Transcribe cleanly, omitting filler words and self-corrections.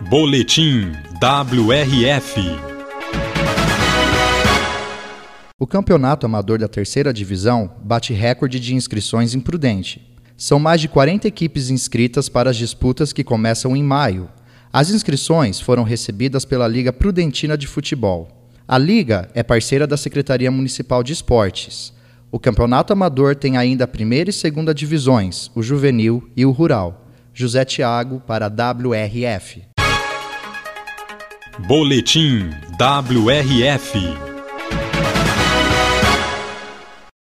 Boletim WRF. O campeonato amador da terceira divisão bate recorde de inscrições em Prudente. São mais de 40 equipes inscritas para as disputas que começam em maio. As inscrições foram recebidas pela Liga Prudentina de Futebol. A Liga é parceira da Secretaria Municipal de Esportes. O campeonato amador tem ainda a primeira e segunda divisões, o juvenil e o rural. José Thiago para a WRF. Boletim WRF.